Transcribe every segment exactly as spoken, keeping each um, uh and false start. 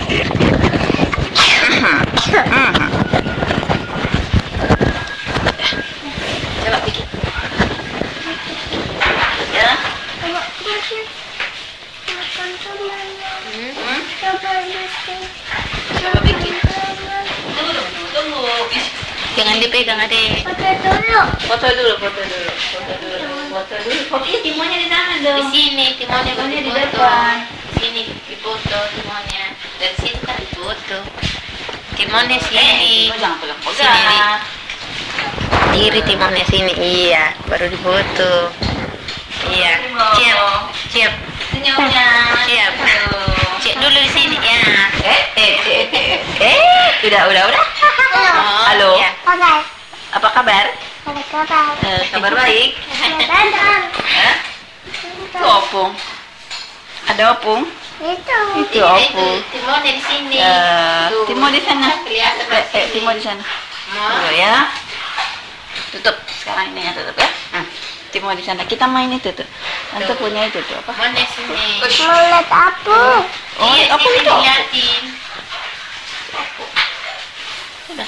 Coba bikin. Ya. Hmm? Coba bikin. Tunggu, tunggu. Jangan dipegang, Adek. Foto dulu. Foto dulu, foto dulu, foto dulu, foto dulu. Fotonya timonnya di sana dong. Di sini, timonnya kan di depan. Sini difoto timonnya. Dari sini kan difoto. Timonnya sini. Eh, jangan pegang-pegang. Diri timonnya sini, iya, baru difoto. Iya, siap, siap. Senyumnya, siap. Cek dulu di sini ya. Eh, eh, eh, eh, eh, udah, udah, udah. Halo. Oke. Apa kabar? Ada kabar. Eh, kabar baik. Ada. Hah? Itu opung. Ada opung? Itu. Itu opung. Timonnya di sini. Ya, Tuh. Timo di sana. Kelihatan Eh, eh, sini. Timo di sana. Mau? Tuh ya. Tutup sekarang ini ya, tutup ya. Hmm. Timo di sana. Kita main itu tuh. Tante punya itu tuh apa? Timonnya sini. Mau lihat apa? Oh, Iya, apa sini itu? diliatin. Udah.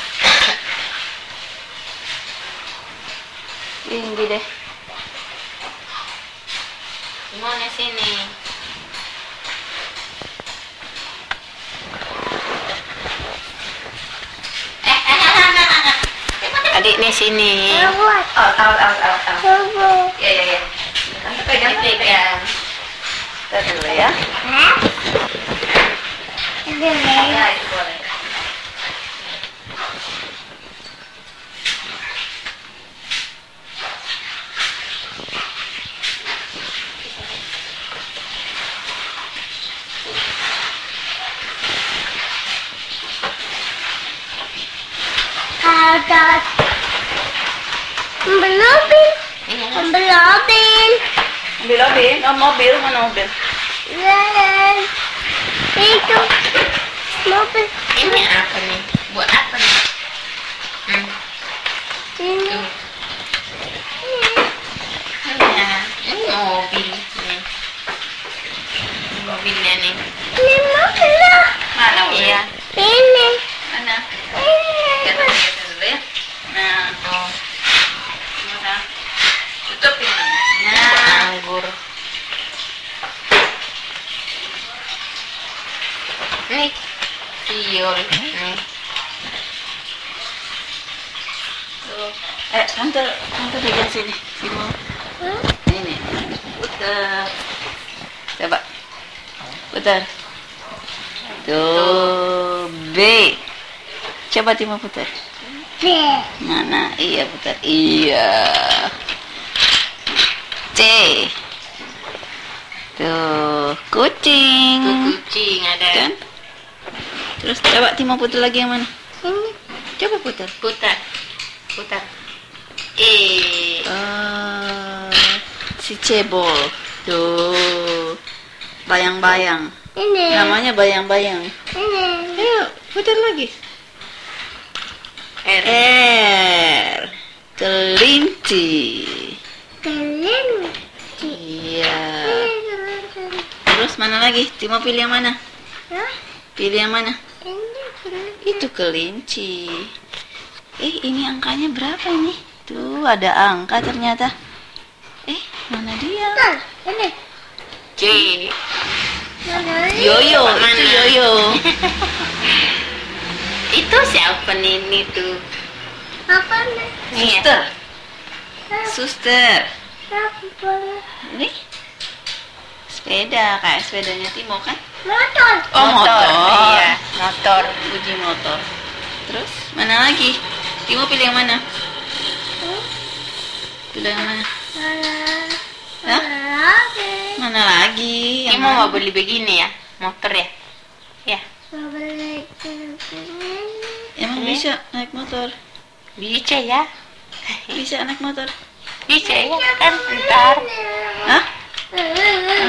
Tinggi deh. Timonnya sini. Eh, eh, eh, eh, eh, eh. Adiknya sini. Buat. Oh, out, out, out, out. Coba. Ya, ya, ya. Tante pegang, tante pegang. Kita dulu ya. Hah? Ini. Ya, itu boleh. Ada. Belobin. Iya. Belobin. Ambil mobil, oh, mobil, mana mobil? Jalan. Itu. Mobil. Ini apa nih? Buat apa nih? Hmm. Ini. Tuh. Iya. Ini mobil nih. Ini mobilnya nih. Ini mobil lah. Mana Iya. mobil? Ini. Mana? Ini. Kita lihat dulu ya. Nah, Oh. mana? Tutup ini. Nah, anggur. Nih, siul. Nih. Tuh. Eh, tante, tante pegang sini. Timo. Hah? Ini, putar. Coba. Putar. Tuh, B. Coba Timo putar. B. Mana? Iya putar. Iya. C. Tuh, kucing. Tuh kucing ada. Kan? Terus coba Timo putar lagi yang mana? Ini. Coba putar. Putar. Putar. Eh. Eh, si cebol. Tuh. Bayang-bayang. Ini. Namanya bayang-bayang. Ini. Ayo, putar lagi. R. R. Kelinci. Kelinci. Iya. Terus mana lagi? Timo pilih yang mana? Hah? Pilih yang mana? Ini kelinci. Itu kelinci. Eh, ini angkanya berapa ini? Tuh, ada angka ternyata. Eh, mana dia? Tuh, ini. J. Mana ini? Yoyo, Mana? itu yoyo. Itu siapa nih ini tuh? Apa nih? Nih ya. Suster. Suster. Apa? Ini sepeda, kayak sepedanya Timo kan? Motor. Oh, motor. Iya, motor. Uji motor. Terus mana lagi? Timo pilih yang mana? Hmm? Pilih yang mana? Mana? Hah? Mana lagi? Mana lagi? Yang Kamu mau mana? beli begini ya? Motor ya? Ya. Mau beli ini. Emang Ini? bisa naik motor? Bisa ya? Bisa naik motor? Bisa ya kan ntar. Hah? Ini.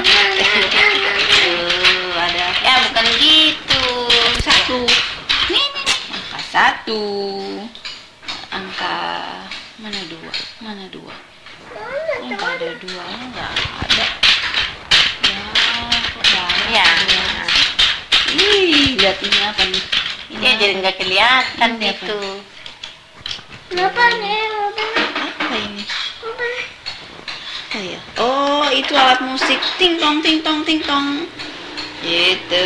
Tuh, ada Ya bukan gitu. satu. Nih, nih, nih. Angka satu. Angka mana dua? Mana dua? Oh, nggak ada dua, nggak ada. Ya, kok banyak Ya. dua? Ih, lihat lihat ini apa nih? Ini Ya jadi nggak kelihatan Ini apa? itu. Apa nih? Apa? apa ini? Apa? Oh ya. Oh, itu alat musik. Ting tong ting tong ting tong. Gitu.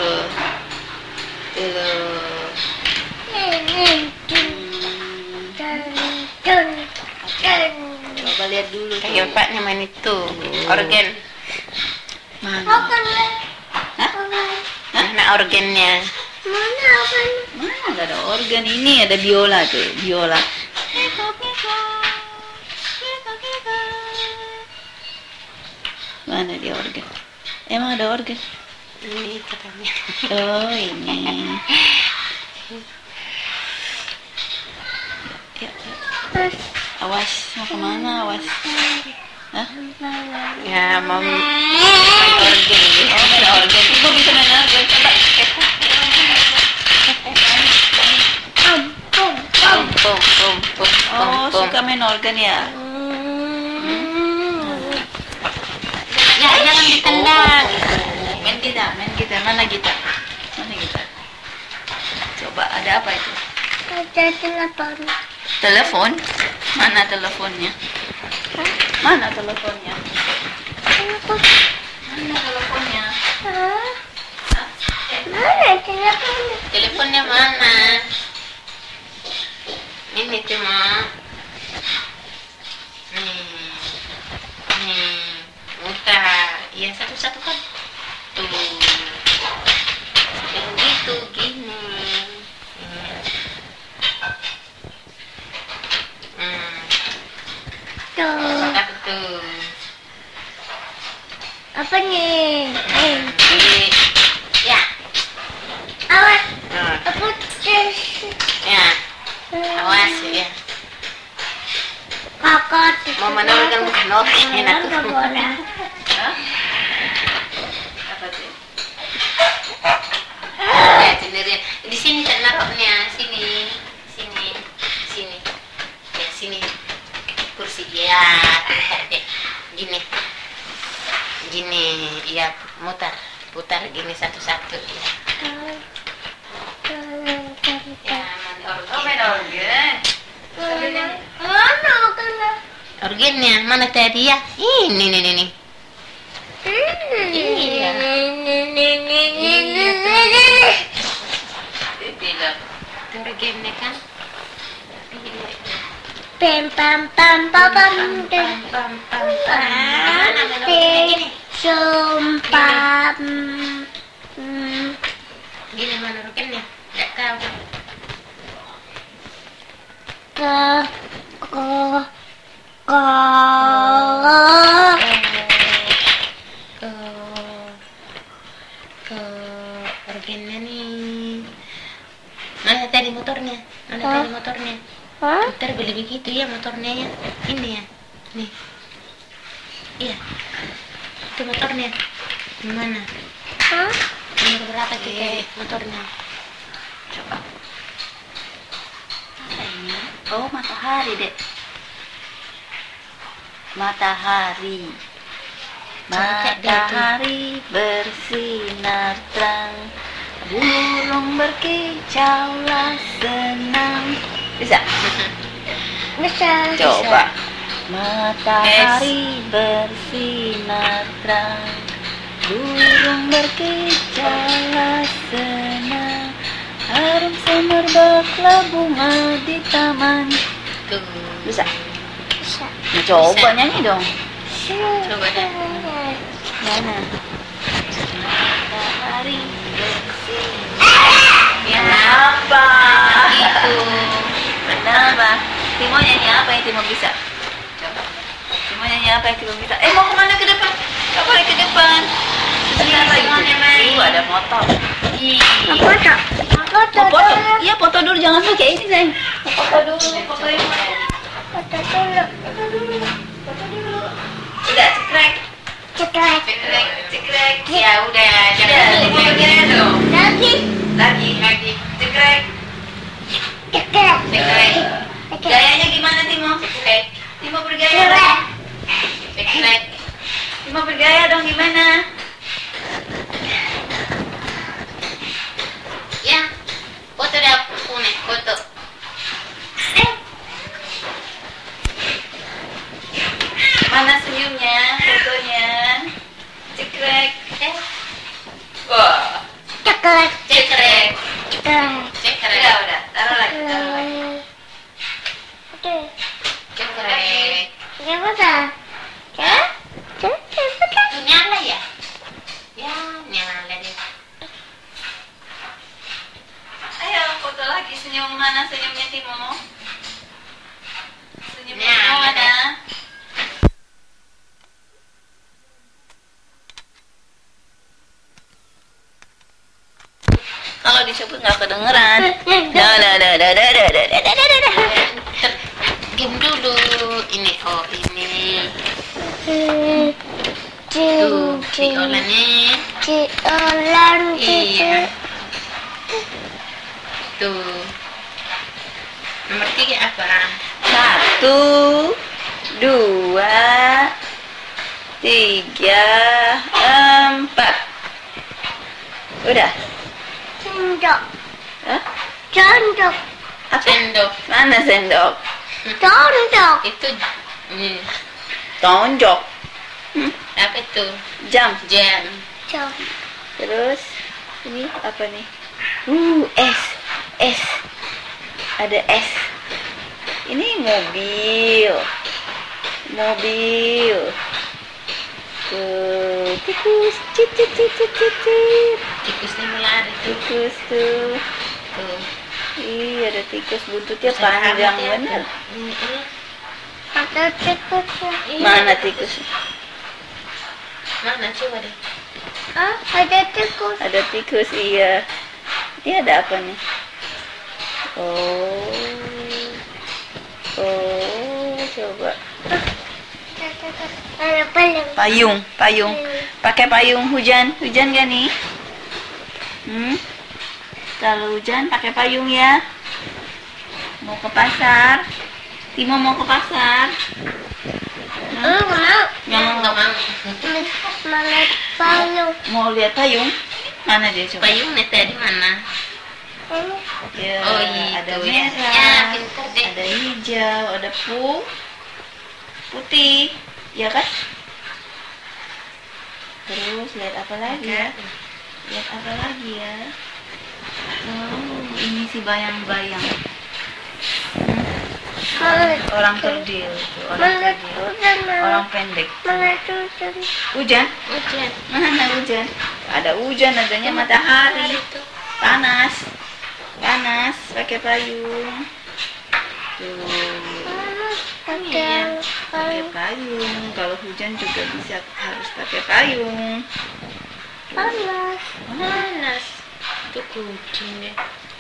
Itu loh. Ini. Hmm, Dun, dun, dun. coba lihat dulu. Kayak tuh. bapaknya main itu organ. Mana? Apa nih? Hah? Apa? Mana organnya? Mana apa nih? Mana nggak ada organ ini, ada biola tuh, biola. Mana dia organ? Emang ada organ? Ini katanya. Oh ini. Ya, ya. Awas, mau kemana awas? Hah? Ya mau main organ. Oh main organ. Ibu bisa main organ. Coba. Om, om, om. Pum pum pum Oh pum pum. suka main organ ya? Ya jangan ditendang. Main gitar, main gitar. Mana gitar? Mana gitar? Coba ada apa itu? Ada telepon. Telepon? Mana teleponnya? Mana teleponnya? Telepon. Mana teleponnya? Hah? Hah? Mana telepon? Teleponnya mana? Ini tuh Ma. Nih, nih, mutar. Iya satu-satu kan. Tuh, yang gitu gini. Hmm, Tuh. apa tuh? Apa nih? Eh, Ini, ya, awas. nah, Aku tes. ya, awas ya. Kakak. Mau menolong bukan organ aku. Nggak boleh. Hah? Apa tuh? Ya sendiri. Di sini tak naruhnya, sini, sini, sini, ya sini. Kursi ya, lihat deh. Gini, gini, ya mutar, putar gini satu-satu. Ya, ya main organ. Oh main organ. Mana kena? Organnya mana tadi ya? Ini, nih, nih, nih. Iya. Tidak. Itu organnya kan? Pam pam pam pam pam Pam, pam, pam, pam. Mana main organnya gini? Sumpah. Gini mana organnya? Nggak tahu. Ke ke ke ke ke organnya nih. Mana tadi motornya? Mana Hah? tadi motornya? Hah? Putar beli begitu ya motornya ya. Ini ya. Nih. Iya. Itu motornya. Gimana? Hah? Nomor berapa tuh Eh. kayak motornya? Coba. Apa ini? Oh matahari dek. Matahari. Cocok deh itu. Matahari bersinar terang. Burung berkicaulah senang. Bisa? Bisa. Coba. Matahari bersinar terang. Burung berkicaulah senang. Harum semerbaklah bunga di taman. Tuh. Bisa? Bisa. Nah, coba Bisa. nyanyi dong. Coba deh. Mana? Matahari bersinar. Ya. Apa? Gitu. Kenapa? Timo nyanyi apa yang Timo bisa? Coba. Timo nyanyi apa yang Timo bisa? Eh mau kemana ke depan? Gak boleh ke depan. Sebentar lagi. semuanya main. Tuh ada motor. Ih. Apa tak? Apa Mau tak? foto? Iya foto dulu, jangan pakai ini sayang. Foto dulu, foto dulu. Foto dulu. Foto dulu. Foto dulu. Udah cekrek, Cekrek. cekrek, cekrek. Ya udah, Udah, jangan Timo begini dong. Lagi. Lagi, lagi. cekrek. Cekrek. Cekrek. Cekrek. Gayanya gimana Timo? Cekrek. Timo bergaya Cekrek. dong. Cekrek. Timo bergaya dong gimana? senyumnya, fotonya. Cekrek. Eh. Wah. Cekrek. Cekrek. Cekrek. Cekrek. Udah, udah. Taruh lagi, taruh lagi. Oke. Cekrek. Gimana? Ya? Gimana? Tuh nyala ya? Ya, nyala deh. Ayo, foto lagi. Senyum mana senyumnya Timo? Senyumnya Nah, Timo mana? Kalau disebut nggak kedengeran. Dah, dah, dah, dah, dah, dah, dah, dah, dah, dah, dah. Game dulu. Ini, oh ini. Cing, Tuh, cing, violannya. ciolan, Iya. Tuh. Nomor tiga apa? Satu, dua, tiga, empat. Udah. sendok, Hah? sendok, Apa? Sendok. Mana sendok? sendok, Itu hmm, Tonjok. Hmm, apa itu? jam. Jam. jam, Terus ini apa nih? Uh, es, es. Ada es. Ini mobil, mobil. Tuh, tikus, cit, cit, cit, cit, cit, cit. Tikusnya melari tuh. Tikus tuh. Tuh. Iya, ada tikus buntutnya Besar panjang amat ya. bener. Ini, ini. ada tikusnya. Mana tikus? Mana coba deh. Ah, ada tikus. Ada tikus, iya. Ini ada apa nih? Oh, oh, coba. Ada paling. Payung, payung. Pakai payung hujan, hujan gak nih? Hmm? Kalau hujan pakai payung ya. Mau ke pasar? Timo mau ke pasar? Oh, mau. Nggak mau. Nggak mau. Mana payung? Mau lihat payung? Mana dia coba? Payungnya tadi mana? Ini. Ya, Oh, iya, ada itu ya. merah, Ya, pintar deh. ada hijau, ada pu, putih, ya kan? Terus lihat apa lagi ya? Lihat apa lagi ya? Oh, ini si bayang-bayang. Mana? Orang kerdil, tuh, orang Mana kerdil, hujan? orang pendek. Mana hujan? Hujan? Hujan. Mana hujan? Ada hujan, adanya matahari. Panas, panas, pakai payung. Tuh. Ada Pakai payung. Kalau hujan juga bisa harus pakai payung. panas. Panas. Itu kucing deh.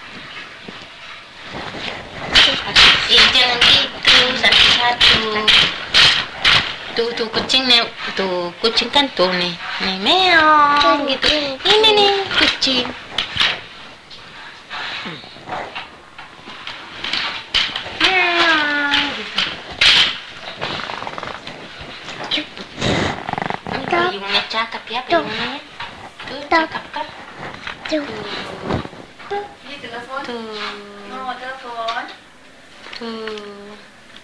Eh, jangan gitu, satu-satu. Tuh, tuh kucingnya, tuh kucing kan tuh nih, nih meong gitu. Ini nih kucing. Meong gitu. Ini payungnya cakep ya, payungnya. Tuh, cakep kan? Tuh. Ini telepon. Tuh, Mau telepon. tuh,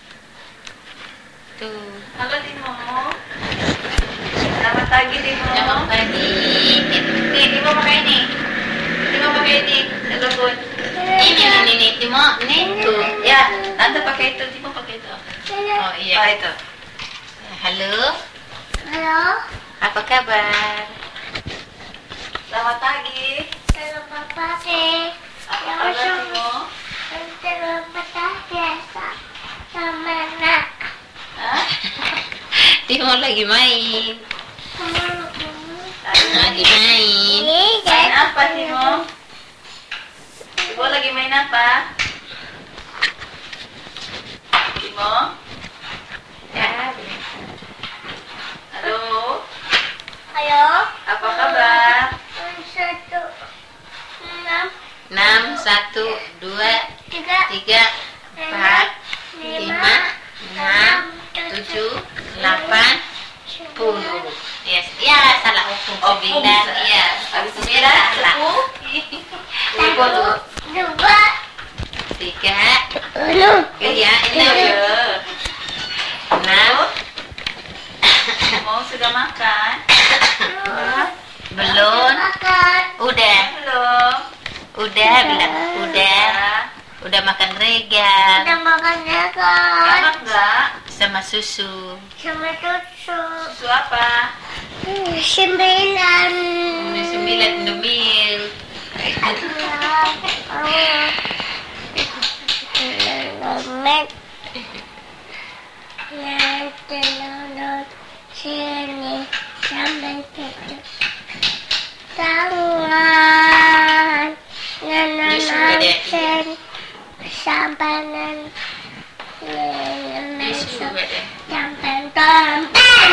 tuh. Halo Timo. Selamat pagi Timo. Selamat pagi. Nih, Timo pakai ini. Timo pakai ini. Telepon. Ini, ini, ini, Timo, nih tuh. Ya, tante pakai itu, Timo pakai itu. Oh iya. Oh itu. Halo, Halo. apa kabar? Selamat pagi. Selamat pagi. Apa kabar Timo? Selamat pagi. Sama nak. Hah? Timo lagi main. Lagi main. Ini Main apa Timo? Timo lagi main apa? Timo? Ya, Halo? Halo. Apa kabar? Satu. Enam. enam, satu, dua, Tiga. tiga, empat, lima, enam, tujuh, delapan, sepuluh. Yes, ya salah hukum sembilan. bisa. Iya, Habis sembilan sembilan, salah. Satu. Dua. Tiga, Enam. iya, Iya. enam, enam, Timo sudah makan? Belum. Makan. Udah. Belum. Udah bilang. Udah. Udah makan regang. Udah makan ya kan? Enak nggak? Sama susu. Sama susu. Susu apa? Hmm, Sembilan. Udah sembilan Indomil. Lemet. Yang telur sini sampai tutup tangan. Nanam sen sampai nan. Susu ada. Sampai tompen.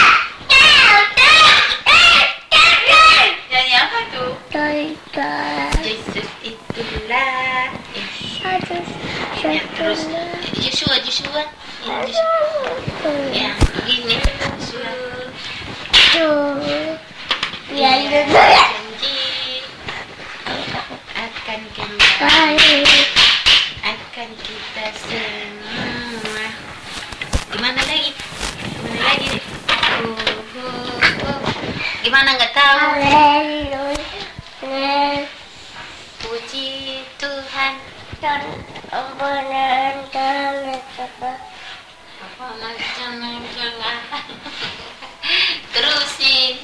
Nyanyi apa tuh? Yesus itulah. Aduh, Ya, terus Joshua, Joshua. Ya, Joshua. Ya, gini. Joshua. tuh, ya Dia udah janji akan kembali, akan kita semua. Gimana lagi? Gimana lagi? Dek? Uh, uh, uh. Gimana nggak tahu? Haleluya, Puji Tuhan. dan ampunan kami Bapa. Apa macam jangan terusin.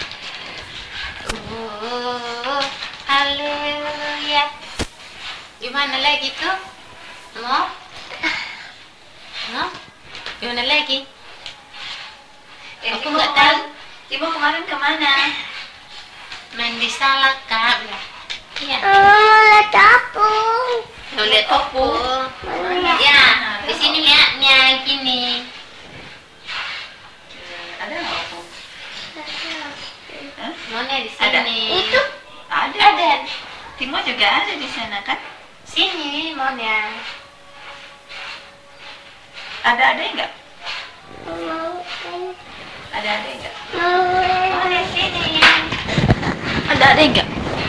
Uh, haleluya. Gimana lagi tuh? Mau? Mau? Gimana lagi? Aku nggak tahu. Timo kemarin kemana? Main di Salaka. Iya. Oh, lihat apung. Mau lihat opung. Ya, di sini lihatnya gini. Ada nggak opung? Hah? Mana di Ada. sini? Itu Ada. Ada. Timo juga ada di sana kan? Sini, Monya. Ada ada enggak? mau Ada ada enggak? mau Di sini. Ada ada enggak?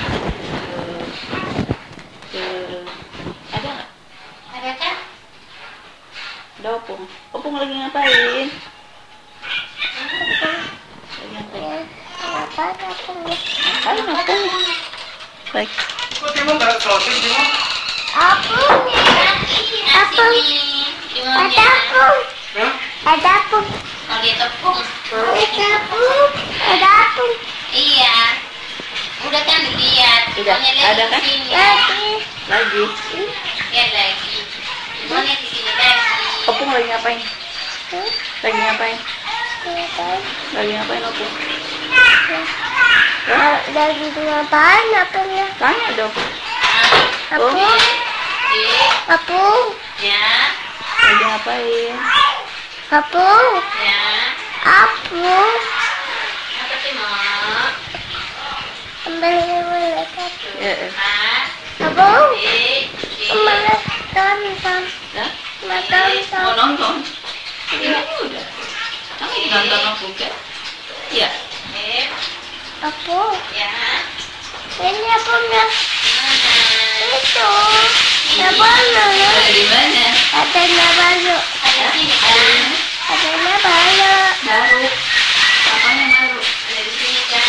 Tuh. Ada nggak? Ada kan? Ada opung. Opung lagi ngapain? Lagi ngapain? apa apung? Ngapain opung? Baik. Kok Timo nggak sosis, Timo? Apung ya. Apa? Ada apung. Hah? Ada apung. Kalau dia tepung. Ada apung. Ada apung. Iya. Udah kan lihat. Udah, Monya lihat ada di kan? sini. Lagi. Lagi. Lihat lagi. Monya di sini lagi. Opung lagi ngapain? Lagi ngapain? Ngapain? Lagi ngapain opung? Ah, lagi ngapain apungnya? Tanya dong. Apung. Di. Apung. Ya. Lagi ngapain? Apung. Ya. Apung. Apa sih, Mak? Kembali melekat. Ya. eh. Ah. Apung. Di. Di. Kembali tonton. Ya? Kembali Mau tonton. nonton? Ini udah. Kamu nonton opung kan? Iya. Eh. Apung. Ya. Ini apungnya. Mana? Itu. Nabalo. Ada di mana? Ada nabalo. Ada sini kan? Ada nabalo. Baru. Apanya baru? Ada di sini kan?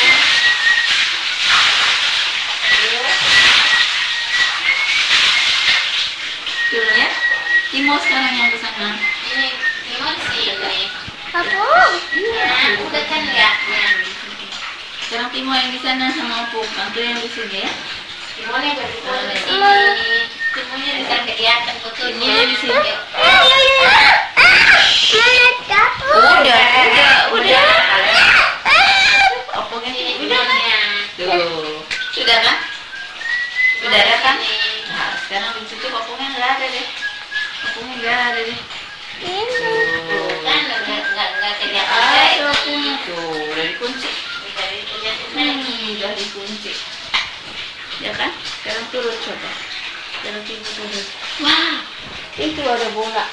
Tuh ya. Timo sekarang yang ke sana. Ini Timo di sini. Apung. Ya, udah kan lihatnya. Sekarang Timo yang di sana sama opung. Tante yang di sini ya. Timonya berdua di sini. Timonya bisa kelihatan fotonya. Timonya di sini. Mana dapur? Udah, udah, udah. Opung yang Ini udah kan? Timonya. Tuh. Sudah kan? Sudah ada kan? Ini. Nah, sekarang di situ opungnya nggak ada deh. Opungnya nggak ada deh. Ini. Tuh kan nggak nggak nggak kelihatan Ada lagi. opungnya tuh. Udah dikunci. Udah kelihatan Hmm, lagi. udah dikunci. Ya kan? Sekarang turun coba. Sekarang Timo turun. Wah, itu ada bola.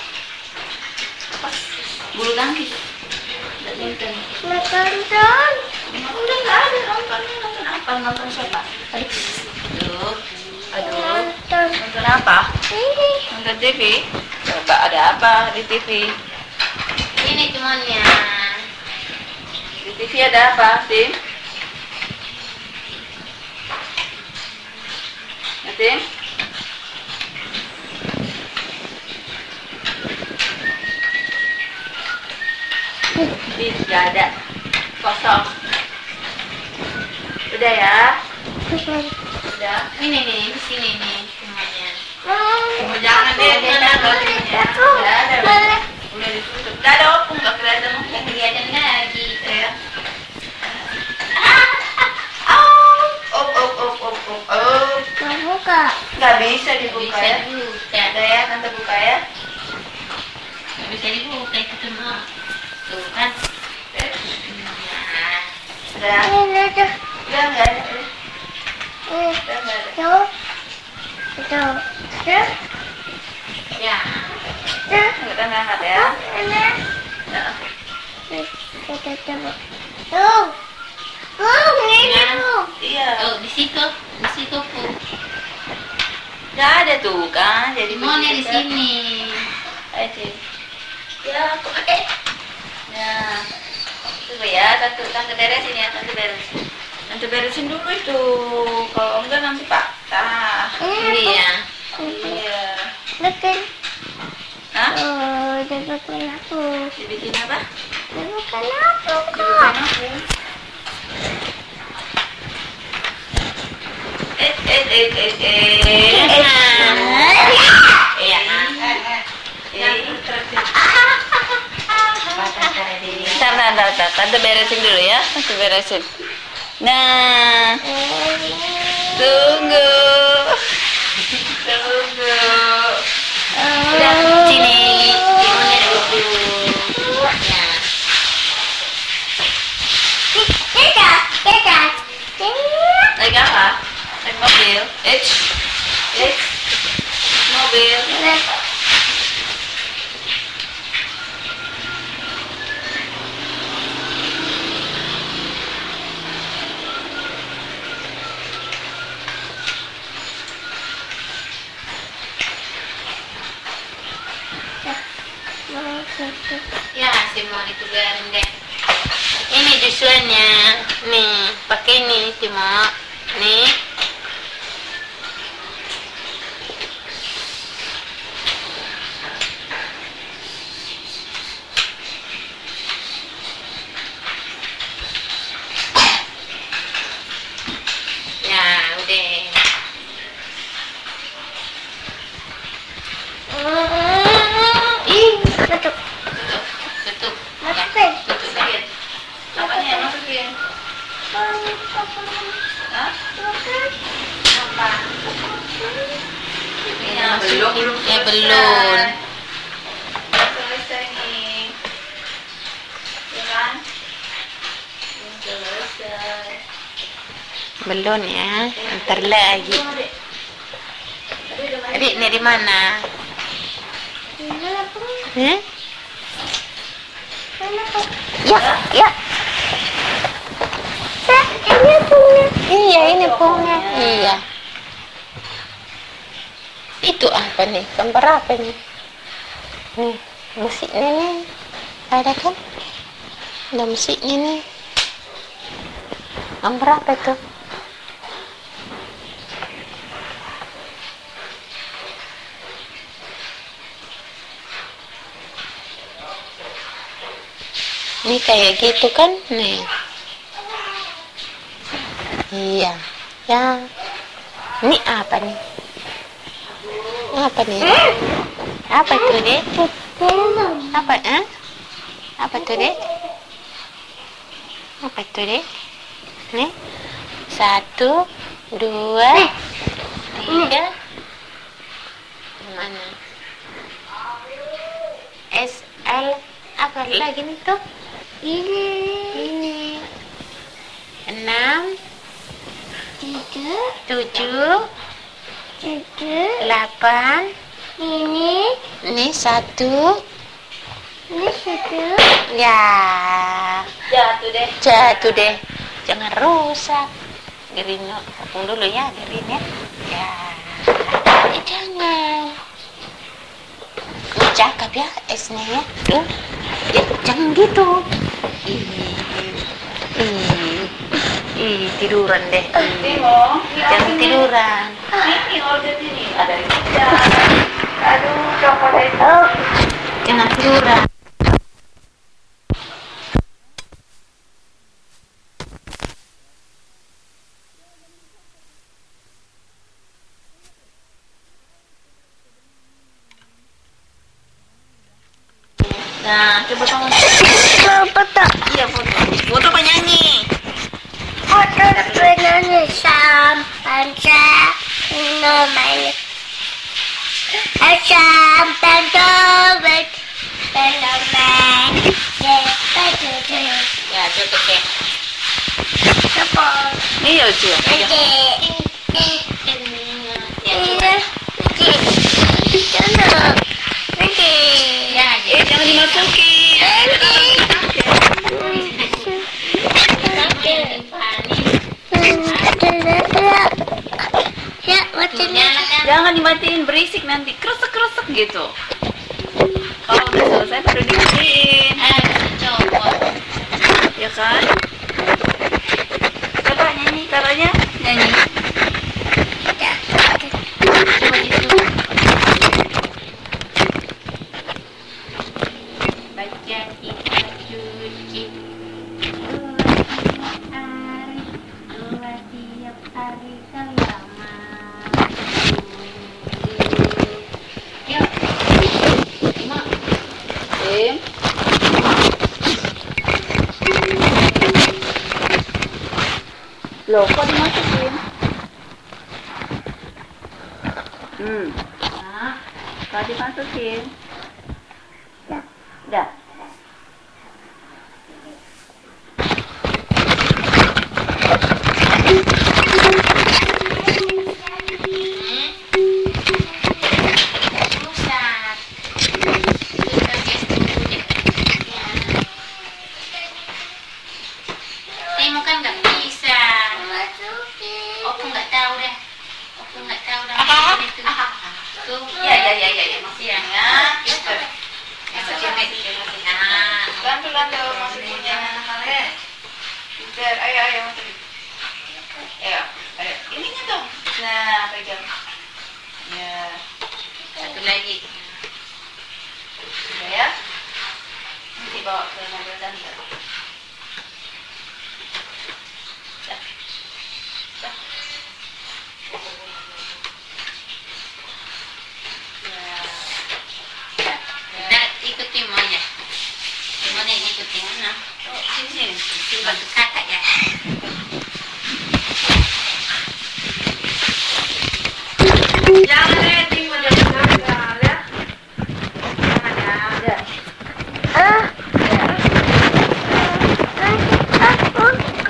Bulu tangkis. Badminton. Nonton. Udah nggak ada nonton. Nonton apa? Nonton siapa? Aduh. Aduh. Nonton. Nonton apa? Ini. Nonton T V. Coba ada apa di T V? Ini Timonya. T V ada apa, Tim? Ya, Tim? Ih, gak ada. Kosong. Udah ya? Udah. Ini nih, di sini nih semuanya. Oh, jangan deh, mana bajunya. Udah ada. Udah, udah ditutup. Udah ada opung, gak kelihatan opung. Gak kelihatan lagi. Ya. Oh, oh, oh, oh, oh, oh, oh. Mau buka. Nggak bisa dibuka Bisa ya. dibuka. Udah ya, tante buka ya. Gak bisa dibuka itu semua. Tuh kan. Nah. Udah. Ini ada. Udah nggak ada. Udah Ini. nggak ada. Tuh. Itu. Ya. Ya. Ya. Kita angkat ya. Ini. Nah. Kita coba. Tuh. Oh, ini Ya. tuh. Iya. Oh, di situ. Di situ pun. Nggak ada tuh kan. Jadi Timonnya di begitu. sini. Ayo Cik. Ya, aku pakai. Nah, coba ya, tante tante beresin ya, tante beresin. Tante beresin dulu itu. Kalau enggak nanti patah. Ini ya. Iya. Bikin. Hah? Oh, dia bikin aku. Dibikin apa? Dia bikin aku, Dibikin Kak. aku. Eh, eh, eh, eh, eh. Iya. Ntar, ntar, ntar, ntar. Tante beresin dulu ya. Tante beresin. Nah, tunggu. Tunggu. Udah sini. Timonnya dulu. Ya. Tidak, tidak. Naik apa? Naik mobil. Eh, eh, mobil. Ya, Simon itu garing deh. Ini jusnya. Nih, pakai ini, Simon. Nih. Ya, udah. Ih, tutup. Tutup. Tutup. Ya, Masukin. tutup deh. Apanya yang masukin? Hah? Apa? Ya, belum, belum Ya, selesai. belum. Belum selesai nih. Ya kan? Belum selesai. Belum ya. Ntar lagi. Adik, ini di mana? Hmm? Ya, ya. Ini punya. Iya, ini punya. Iya. Itu apa nih? Gambar apa nih? Nih, musiknya nih. Ada kan? Ada musiknya nih. Gambar apa itu? Ini kayak gitu kan? Nih. Iya. Ya. Ini apa nih? Apa nih? Apa itu, Dek? Apa, eh? Apa itu, Dek? Apa itu, Dek? Nih. Satu, dua, tiga. Mana? S L apa lagi nih tuh? Ini. Ini. Enam, Tiga. tujuh, Tiga. delapan. Ini. Ini satu. Ini satu. Ya. Jatuh deh. Jatuh deh. Jangan rusak. Giring tepung dulu ya, giring ya. Ya. Eh, jangan. Cakep ya esnya ya. Tuh. Ya, jangan gitu. Ih. tiduran deh. Timo, Jangan tiduran. ini order ini ada di aduh copot itu. Jangan tiduran. Nah, coba tangan. Foto. Iya, foto. Foto penyanyi. Foto penyanyi sampai namanya. Sampai dovet. Fenomen. Ya, tutup deh. Cepat. Iya, Cia. Ya, coba. Ya, Eh, jangan dimasukin. Ya, wajahnya. Jangan dimatiin, berisik nanti kresek-kresek gitu. Kalau udah selesai baru dimatiin. Eh, copot. Ya kan? Coba nyanyi caranya, nyanyi. Coba itu. Baca kita cuci. Dua tiap hari saya Yuk. Lima. Tim. Loh, kok dimasukin? Hmm. Nah, kalau dimasukin. Udah. Pusat. Kita tes dulu deh. Ya. Timo kan nggak bisa. Aku nggak tahu deh. Aku nggak tahu dah. Itu. Tuh. Ya, ya, ya, ya, ya. Masih Ya, ya. gitu. Ya, coba. Nah, Bantu-bantu masukinnya. Pintar. Ayo, ayo masukin. Ayo, ayo. Ininya dong. Nah, pegang. Ya. satu lagi. Udah ya. Nanti bawa ke mobil tante. Dah. Dah. Ya. Udah ikut Timonya. Timonya ikutin mana? Oh, sini, sini. Bantu kakak ya. Jangan ya, Timo, jangan gagal ya. Jangan ya. Udah. Ah, Ya. aku.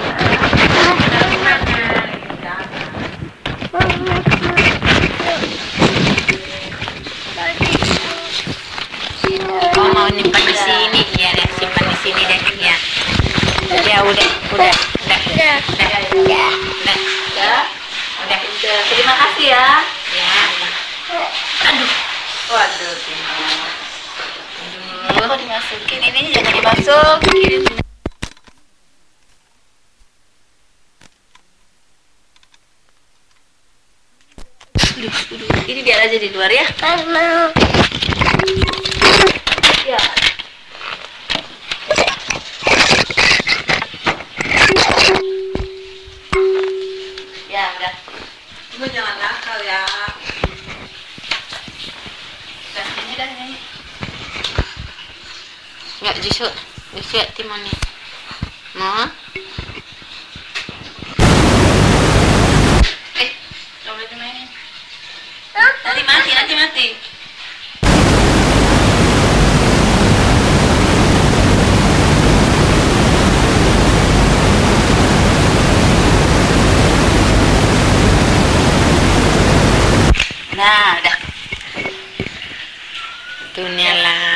Oh, mau nyimpan di sini ya, deh. Simpan di sini deh ya. Ya udah, udah, udah, Ya, udah, ya. udah, Ya. udah. Udah. Terima kasih ya. Ya. Aduh. Waduh, Timo. Aduh. Kok dimasukin? Ini jangan dimasukin. Aduh, aduh. Ini biar aja di luar ya. Mama. Ya. Ya, udah. Cuma jangan nakal ya. Udah, ini dah ini. Enggak justru, justru Timonya. Mau? Eh, coba dimainin. Nanti mati, nanti mati. Nah, udah. Tuh nyala.